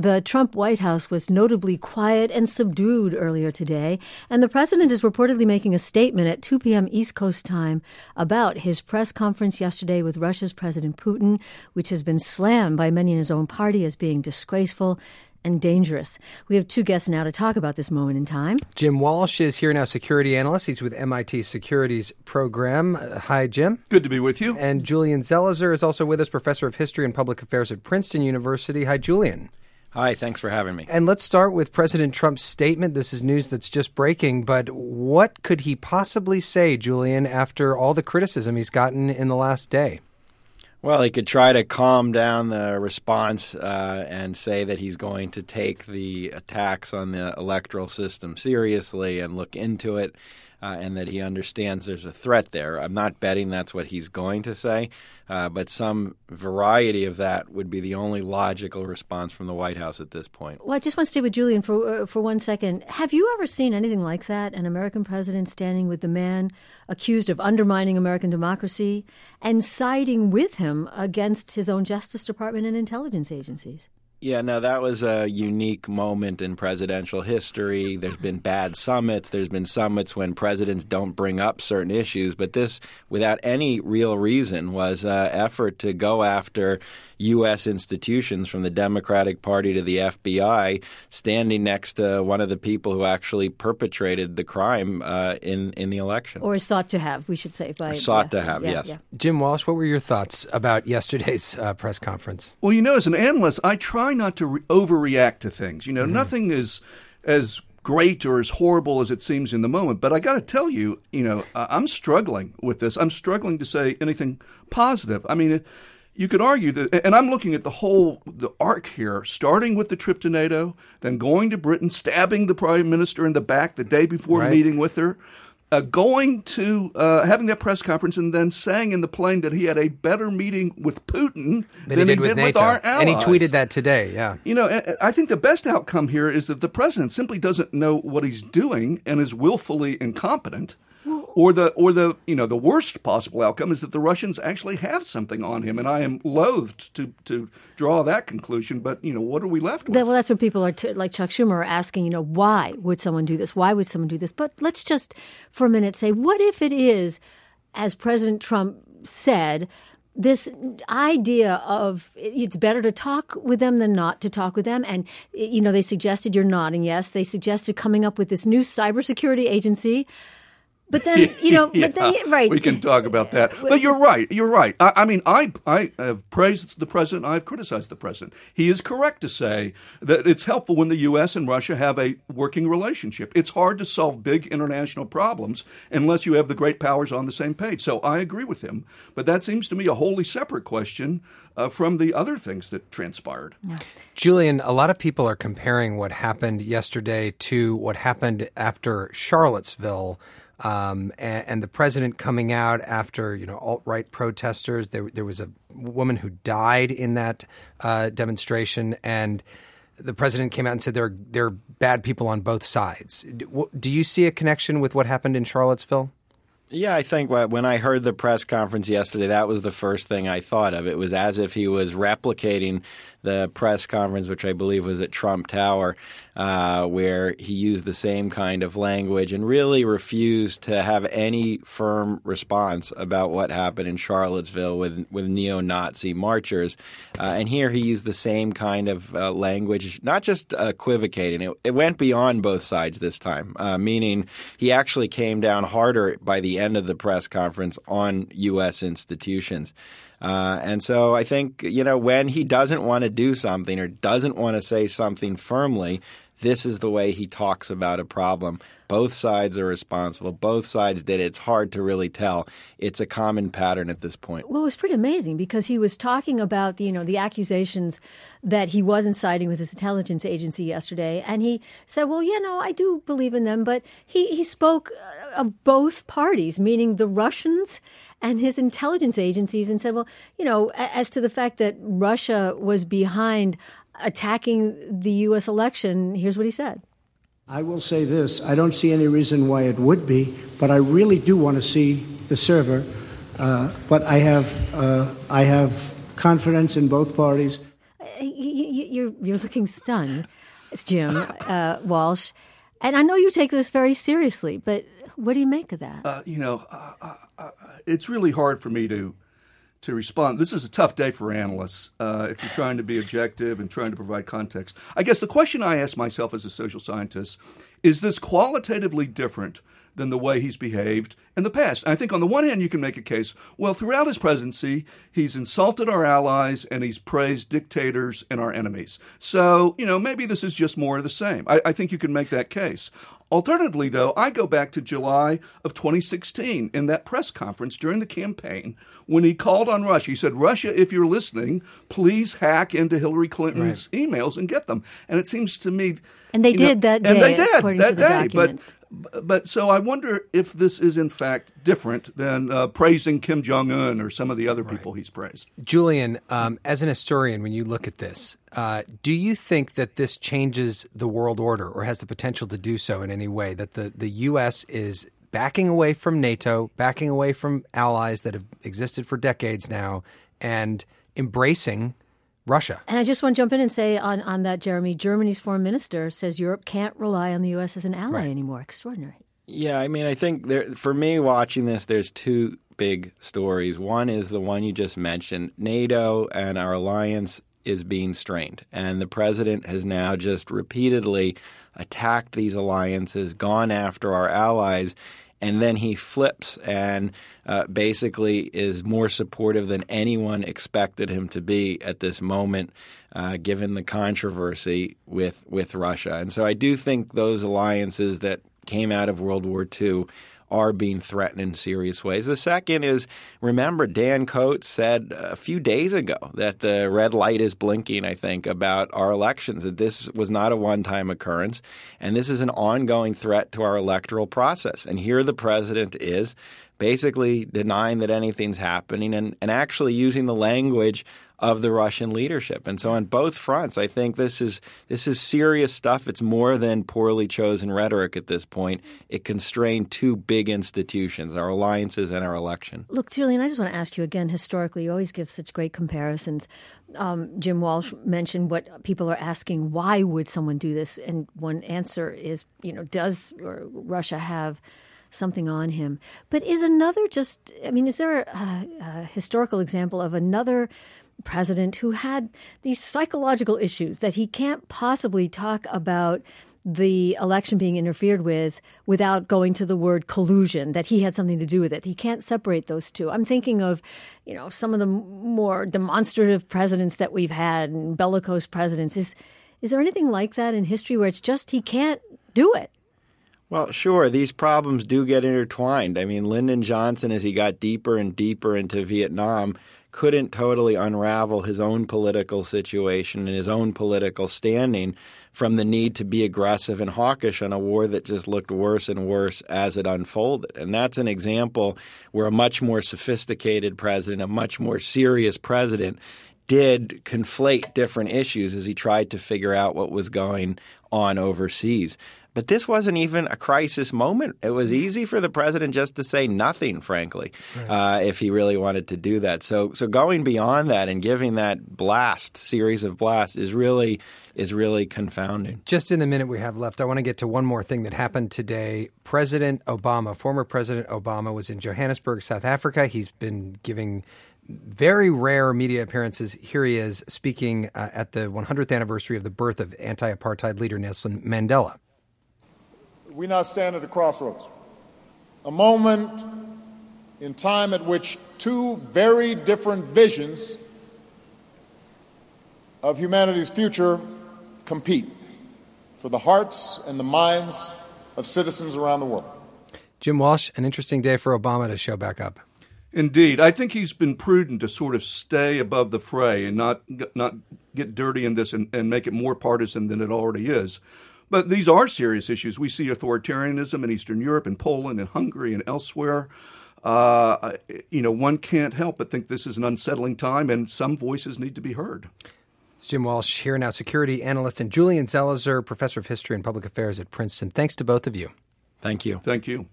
The Trump White House was notably quiet and subdued earlier today, and the president is reportedly making a statement at 2 p.m. East Coast time about his press conference yesterday with Russia's President Putin, which has been slammed by many in his own party as being disgraceful and dangerous. We have two guests now to talk about this moment in time. Jim Walsh is here now, security analyst. He's with MIT Securities Program. Hi, Jim. Good to be with you. And Julian Zelizer is also with us, professor of history and public affairs at Princeton University. Hi, Julian. Hi, thanks for having me. And let's start with President Trump's statement. This is news that's just breaking, but what could he possibly say, Julian, after all the criticism he's gotten in the last day? Well, he could try to calm down the response and say that he's going to take the attacks on the electoral system seriously and look into it, and that he understands there's a threat there. I'm not betting that's what he's going to say, but some variety of that would be the only logical response from the White House at this point. Well, I just want to stay with Julian for 1 second. Have you ever seen anything like that, an American president standing with the man accused of undermining American democracy and siding with him against his own Justice Department and intelligence agencies? Yeah, no, that was a unique moment in presidential history. There's been bad summits. There's been summits when presidents don't bring up certain issues. But this, without any real reason, was an effort to go after U.S. institutions, from the Democratic Party to the FBI, standing next to one of the people who actually perpetrated the crime in the election. Or is thought to have, we should say. Yes. Yeah. Jim Walsh, what were your thoughts about yesterday's press conference? Well, as an analyst, I try not to overreact to things. Nothing is as great or as horrible as it seems in the moment. But I got to tell you, I'm struggling with this. I'm struggling to say anything positive. I mean, you could argue that, and I'm looking at the arc here, starting with the trip to NATO, then going to Britain, stabbing the prime minister in the back the day before meeting with her, going to having that press conference, and then saying in the plane that he had a better meeting with Putin than he did with NATO. Our allies. And he tweeted that today, yeah. I think the best outcome here is that the president simply doesn't know what he's doing and is willfully incompetent. Or the worst possible outcome is that the Russians actually have something on him, and I am loath to draw that conclusion. But what are we left with? Well, that's what people are like Chuck Schumer are asking. Why would someone do this? Why would someone do this? But let's just for a minute say, what if it is, as President Trump said, this idea of it's better to talk with them than not to talk with them. And, they suggested, you're nodding yes, they suggested coming up with this new cybersecurity agency. But then, right. We can talk about that. But you're right. I have praised the president. I've criticized the president. He is correct to say that it's helpful when the U.S. and Russia have a working relationship. It's hard to solve big international problems unless you have the great powers on the same page. So I agree with him. But that seems to me a wholly separate question from the other things that transpired. Yeah. Julian, a lot of people are comparing what happened yesterday to what happened after Charlottesville. And the president coming out after, alt-right protesters. There was a woman who died in that demonstration, and the president came out and said there are bad people on both sides. Do you see a connection with what happened in Charlottesville? Yeah, I think when I heard the press conference yesterday, that was the first thing I thought of. It was as if he was replicating the press conference, which I believe was at Trump Tower, where he used the same kind of language and really refused to have any firm response about what happened in Charlottesville with neo-Nazi marchers. And here he used the same kind of language, not just equivocating. It went beyond both sides this time, meaning he actually came down harder by the end of the press conference on U.S. institutions. And so I think, when he doesn't want to do something or doesn't want to say something firmly, this is the way he talks about a problem. Both sides are responsible. Both sides did it. It's hard to really tell. It's a common pattern at this point. Well, it was pretty amazing because he was talking about, the accusations that he wasn't siding with his intelligence agency yesterday. And he said, well, I do believe in them. But he spoke of both parties, meaning the Russians and his intelligence agencies, and said, well, as to the fact that Russia was behind attacking the U.S. election, here's what he said. I will say this. I don't see any reason why it would be, but I really do want to see the server. But I have confidence in both parties. you're looking stunned. It's Jim Walsh. And I know you take this very seriously, but what do you make of that? It's really hard for me to respond. This is a tough day for analysts if you're trying to be objective and trying to provide context. I guess the question I ask myself as a social scientist, is this qualitatively different than the way he's behaved in the past? And I think on the one hand, you can make a case, well, throughout his presidency, he's insulted our allies and he's praised dictators and our enemies. So, maybe this is just more of the same. I think you can make that case. Alternatively, though, I go back to July of 2016 in that press conference during the campaign when he called on Russia. He said, Russia, if you're listening, please hack into Hillary Clinton's emails and get them. And it seems to me... And they did that day, and they did, according to the documents. But so I wonder if this is in fact different than praising Kim Jong-un or some of the other people he's praised. Julian, as an historian, when you look at this, do you think that this changes the world order or has the potential to do so in any way, that the U.S. is backing away from NATO, backing away from allies that have existed for decades now, and embracing Russia? And I just want to jump in and say on that, Jeremy, Germany's foreign minister says Europe can't rely on the U.S. as an ally anymore. Extraordinary. Yeah, I think for me watching this, there's two big stories. One is the one you just mentioned. NATO and our alliance is being strained. And the president has now just repeatedly attacked these alliances, gone after our allies, and then he flips and basically is more supportive than anyone expected him to be at this moment, given the controversy with Russia. And so I do think those alliances that came out of World War II are being threatened in serious ways. The second is, remember, Dan Coates said a few days ago that the red light is blinking, I think, about our elections, that this was not a one-time occurrence, and this is an ongoing threat to our electoral process. And here the president is basically denying that anything's happening and actually using the language of the Russian leadership. And so on both fronts, I think this is serious stuff. It's more than poorly chosen rhetoric at this point. It constrained two big institutions, our alliances and our election. Look, Julian, I just want to ask you again, historically, you always give such great comparisons. Jim Walsh mentioned what people are asking, why would someone do this? And one answer is, does Russia have something on him? But is there a historical example of another president who had these psychological issues that he can't possibly talk about the election being interfered with without going to the word collusion, that he had something to do with it? He can't separate those two. I'm thinking of, some of the more demonstrative presidents that we've had and bellicose presidents. Is there anything like that in history where it's just he can't do it? Well, sure. These problems do get intertwined. I mean, Lyndon Johnson, as he got deeper and deeper into Vietnam, couldn't totally unravel his own political situation and his own political standing from the need to be aggressive and hawkish on a war that just looked worse and worse as it unfolded. And that's an example where a much more sophisticated president, a much more serious president, did conflate different issues as he tried to figure out what was going on overseas. But this wasn't even a crisis moment. It was easy for the president just to say nothing, frankly, if he really wanted to do that. So going beyond that and giving that series of blasts is really confounding. Just in the minute we have left, I want to get to one more thing that happened today. Former President Obama was in Johannesburg, South Africa. He's been giving very rare media appearances. Here he is speaking at the 100th anniversary of the birth of anti-apartheid leader Nelson Mandela. We now stand at a crossroads, a moment in time at which two very different visions of humanity's future compete for the hearts and the minds of citizens around the world. Jim Walsh, an interesting day for Obama to show back up. Indeed. I think he's been prudent to sort of stay above the fray and not get dirty in this and make it more partisan than it already is. But these are serious issues. We see authoritarianism in Eastern Europe and Poland and Hungary and elsewhere. One can't help but think this is an unsettling time, and some voices need to be heard. It's Jim Walsh, Here Now security analyst, and Julian Zelizer, professor of history and public affairs at Princeton. Thanks to both of you. Thank you. Thank you.